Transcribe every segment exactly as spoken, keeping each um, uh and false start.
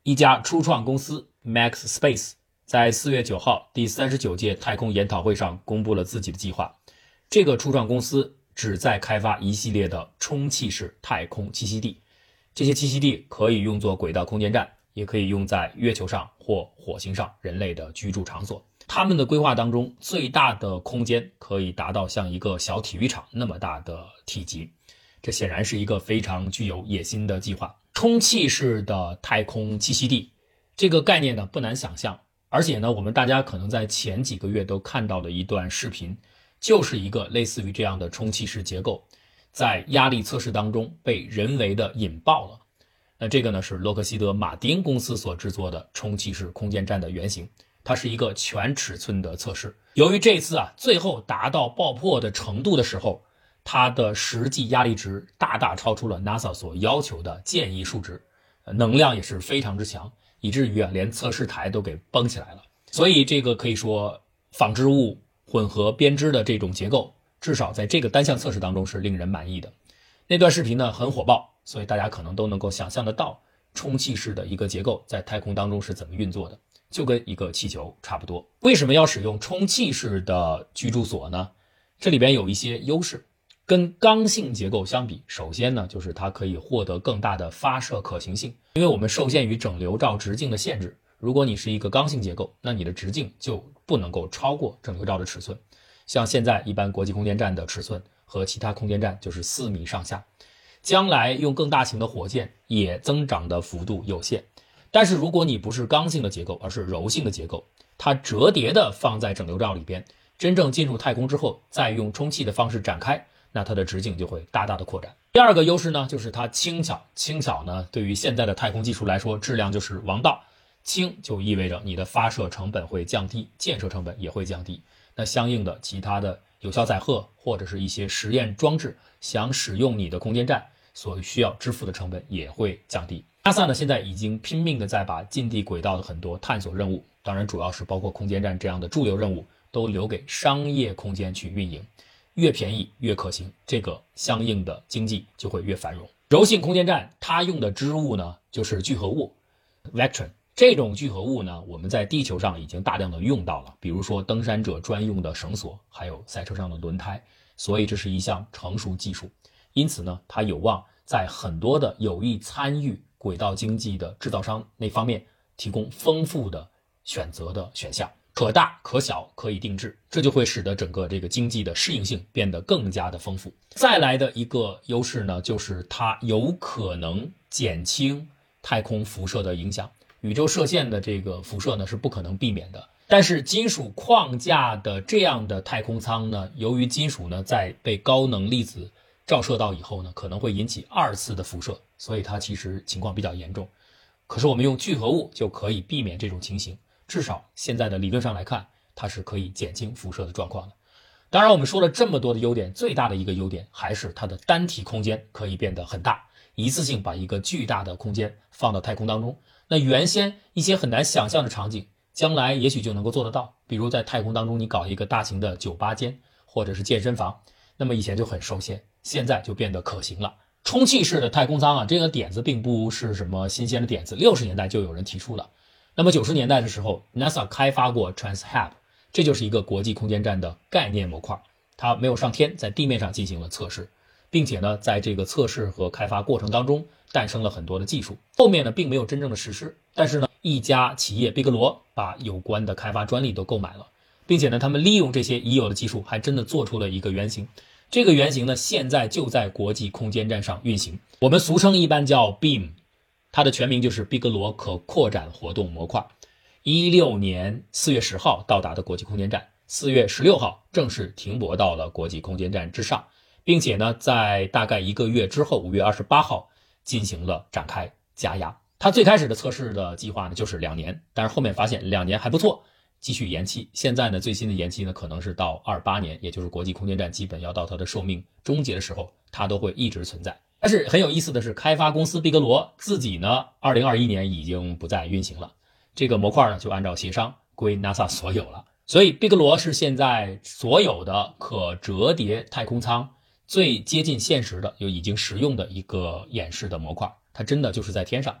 一家初创公司 Max Space 在四月九号第三十九届太空研讨会上公布了自己的计划。这个初创公司旨在开发一系列的充气式太空栖息地，这些栖息地可以用作轨道空间站，也可以用在月球上或火星上人类的居住场所。他们的规划当中，最大的空间可以达到像一个小体育场那么大的体积，这显然是一个非常具有野心的计划。充气式的太空栖息地这个概念呢不难想象，而且呢我们大家可能在前几个月都看到的一段视频，就是一个类似于这样的充气式结构在压力测试当中被人为的引爆了。那这个呢是洛克希德马丁公司所制作的充气式空间站的原型，它是一个全尺寸的测试。由于这次啊最后达到爆破的程度的时候，它的实际压力值大大超出了 NASA 所要求的建议数值，能量也是非常之强，以至于啊连测试台都给崩起来了。所以这个可以说纺织物混合编织的这种结构，至少在这个单项测试当中是令人满意的。那段视频呢很火爆，所以大家可能都能够想象得到充气式的一个结构在太空当中是怎么运作的，就跟一个气球差不多。为什么要使用充气式的居住所呢？这里边有一些优势。跟刚性结构相比，首先呢就是它可以获得更大的发射可行性，因为我们受限于整流罩直径的限制，如果你是一个刚性结构，那你的直径就不能够超过整流罩的尺寸。像现在一般国际空间站的尺寸和其他空间站就是四米上下，将来用更大型的火箭也增长的幅度有限。但是如果你不是刚性的结构，而是柔性的结构，它折叠的放在整流罩里边，真正进入太空之后再用充气的方式展开，那它的直径就会大大的扩展。第二个优势呢就是它轻巧。轻巧呢对于现在的太空技术来说，质量就是王道。轻就意味着你的发射成本会降低，建设成本也会降低，那相应的其他的有效载荷或者是一些实验装置想使用你的空间站所需要支付的成本也会降低。 NASA 呢现在已经拼命的在把近地轨道的很多探索任务，当然主要是包括空间站这样的驻留任务，都留给商业空间去运营，越便宜越可行，这个相应的经济就会越繁荣。柔性空间站它用的织物呢就是聚合物 Vectron， 这种聚合物呢我们在地球上已经大量的用到了，比如说登山者专用的绳索，还有赛车上的轮胎，所以这是一项成熟技术。因此呢它有望在很多的有意参与轨道经济的制造商那方面提供丰富的选择的选项，可大可小可以定制，这就会使得整个这个经济的适应性变得更加的丰富。再来的一个优势呢就是它有可能减轻太空辐射的影响。宇宙射线的这个辐射呢是不可能避免的，但是金属框架的这样的太空舱呢，由于金属呢在被高能粒子照射到以后呢，可能会引起二次的辐射，所以它其实情况比较严重。可是我们用聚合物就可以避免这种情形，至少现在的理论上来看，它是可以减轻辐射的状况的。当然我们说了这么多的优点，最大的一个优点还是它的单体空间可以变得很大，一次性把一个巨大的空间放到太空当中。那原先一些很难想象的场景，将来也许就能够做得到，比如在太空当中你搞一个大型的酒吧间或者是健身房，那么以前就很受限，现在就变得可行了。充气式的太空舱啊，这个点子并不是什么新鲜的点子，六十年代就有人提出了。那么九十年代的时候 NASA 开发过 TransHab， 这就是一个国际空间站的概念模块，它没有上天，在地面上进行了测试，并且呢在这个测试和开发过程当中诞生了很多的技术，后面呢并没有真正的实施，但是呢一家企业毕格罗把有关的开发专利都购买了，并且呢他们利用这些已有的技术还真的做出了一个原型。这个原型呢现在就在国际空间站上运行，我们俗称一般叫 B E A M， 它的全名就是毕格罗可扩展活动模块。一六年四月十号到达的国际空间站，四月十六号正式停泊到了国际空间站之上，并且呢在大概一个月之后五月二十八号进行了展开加压。它最开始的测试的计划呢就是两年，但是后面发现两年还不错，继续延期。现在呢最新的延期呢可能是到二八年，也就是国际空间站基本要到它的寿命终结的时候，它都会一直存在。但是很有意思的是，开发公司毕格罗自己呢二零二一年已经不再运行了，这个模块呢就按照协商归 NASA 所有了。所以毕格罗是现在所有的可折叠太空舱最接近现实的又已经实用的一个演示的模块，它真的就是在天上。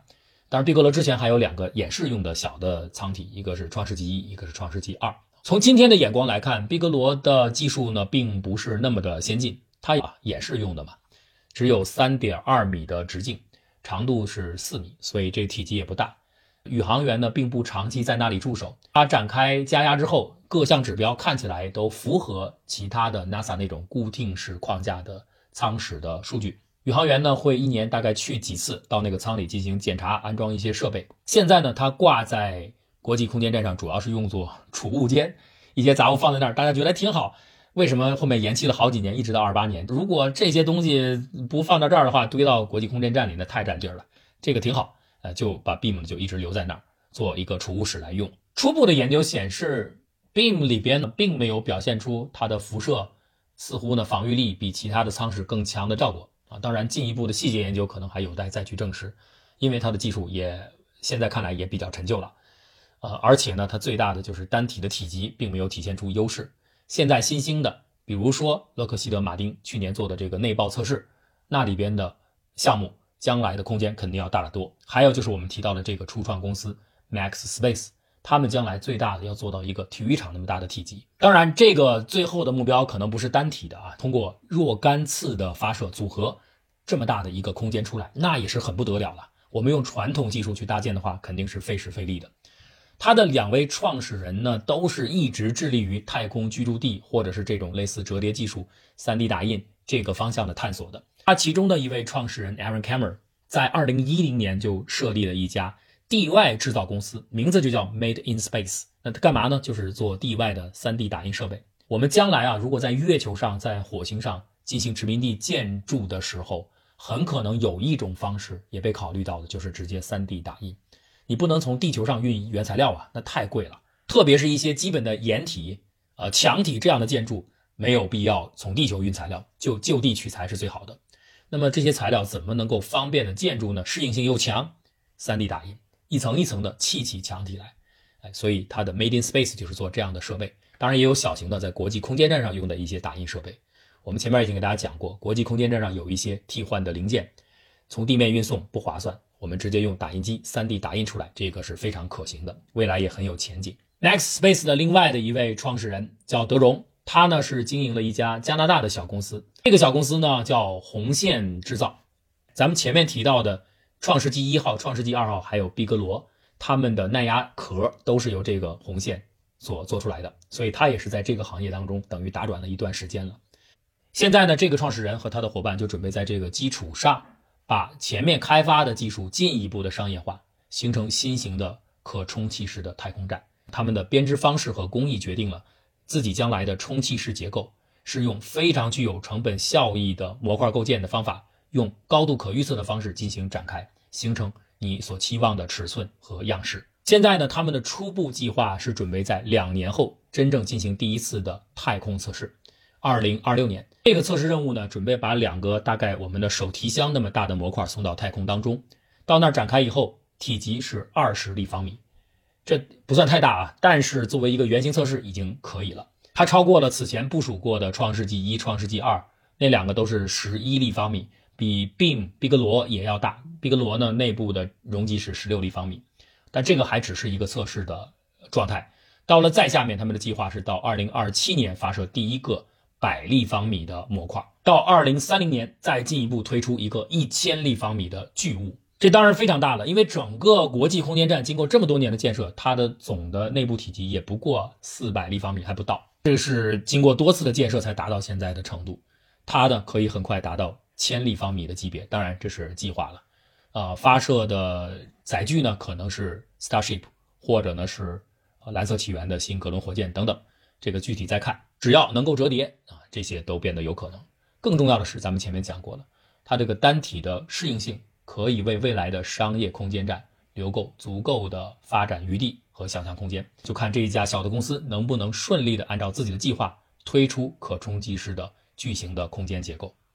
当然，毕格罗之前还有两个演示用的小的舱体，一个是创世纪一，一个是创世纪二。从今天的眼光来看，毕格罗的技术呢并不是那么的先进，它演示用的嘛，只有 三点二米的直径，长度是四米，所以这体积也不大。宇航员呢并不长期在那里驻守，它展开加压之后，各项指标看起来都符合其他的 NASA 那种固定式框架的舱室的数据。宇航员呢会一年大概去几次到那个舱里进行检查，安装一些设备。现在呢它挂在国际空间站上，主要是用作储物间，一些杂物放在那儿，大家觉得挺好。为什么后面延期了好几年，一直到二八年？如果这些东西不放到这儿的话，堆到国际空间站里那太占地儿了。这个挺好，呃，就把 beam 就一直留在那儿，做一个储物室来用。初步的研究显示 beam 里边呢并没有表现出它的辐射似乎呢防御力比其他的舱室更强的效果啊。当然进一步的细节研究可能还有待再去证实，因为它的技术也现在看来也比较陈旧了。呃，而且呢它最大的就是单体的体积并没有体现出优势。现在新兴的比如说洛克希德马丁去年做的这个内爆测试，那里边的项目将来的空间肯定要大得多。还有就是我们提到的这个初创公司 Max Space， 他们将来最大的要做到一个体育场那么大的体积。当然这个最后的目标可能不是单体的啊，通过若干次的发射组合这么大的一个空间出来，那也是很不得了了。我们用传统技术去搭建的话肯定是费时费力的。他的两位创始人呢，都是一直致力于太空居住地或者是这种类似折叠技术 三 D 打印这个方向的探索的。他其中的一位创始人 Aaron Kammer 在二零一零年就设立了一家地外制造公司，名字就叫 Made in Space。 那他干嘛呢？就是做地外的 三 D 打印设备。我们将来啊，如果在月球上在火星上进行殖民地建筑的时候，很可能有一种方式也被考虑到的，就是直接 三 D 打印。你不能从地球上运原材料啊，那太贵了。特别是一些基本的掩体、呃墙体这样的建筑，没有必要从地球运材料，就就地取材是最好的。那么这些材料怎么能够方便的建筑呢？适应性又强， 三 D 打印，一层一层的砌起墙体来。哎，所以它的 Made in Space 就是做这样的设备。当然也有小型的在国际空间站上用的一些打印设备。我们前面已经给大家讲过，国际空间站上有一些替换的零件，从地面运送不划算，我们直接用打印机 三 D 打印出来，这个是非常可行的，未来也很有前景。Max Space 的另外的一位创始人叫德荣，他呢是经营了一家加拿大的小公司，这个小公司呢叫红线制造。咱们前面提到的创世纪一号、创世纪二号还有毕格罗，他们的耐压壳都是由这个红线所做出来的，所以他也是在这个行业当中等于打转了一段时间了。现在呢，这个创始人和他的伙伴就准备在这个基础上把前面开发的技术进一步的商业化，形成新型的可充气式的太空站。他们的编织方式和工艺决定了自己将来的充气式结构是用非常具有成本效益的模块构建的方法，用高度可预测的方式进行展开，形成你所期望的尺寸和样式。现在呢，他们的初步计划是准备在两年后真正进行第一次的太空测试，二零二六年。这个测试任务呢，准备把两个大概我们的手提箱那么大的模块送到太空当中，到那儿展开以后，体积是二十立方米，这不算太大啊，但是作为一个原型测试已经可以了。它超过了此前部署过的创世纪一、创世纪二，那两个都是十一立方米，比 Beam 毕格罗也要大。毕格罗呢，内部的容积是十六立方米，但这个还只是一个测试的状态。到了再下面，他们的计划是到二零二七年发射第一个百立方米的模块，到二零三零年再进一步推出一个一千立方米的巨物。这当然非常大了，因为整个国际空间站经过这么多年的建设，它的总的内部体积也不过四百立方米还不到，这是经过多次的建设才达到现在的程度。它呢可以很快达到千立方米的级别，当然这是计划了。呃，发射的载具呢可能是 Starship 或者呢是蓝色起源的新格伦火箭等等，这个具体再看。只要能够折叠啊，这些都变得有可能。更重要的是，咱们前面讲过了，它这个单体的适应性可以为未来的商业空间站留够足够的发展余地和想象空间。就看这一家小的公司能不能顺利的按照自己的计划推出可充气式的巨型的空间结构。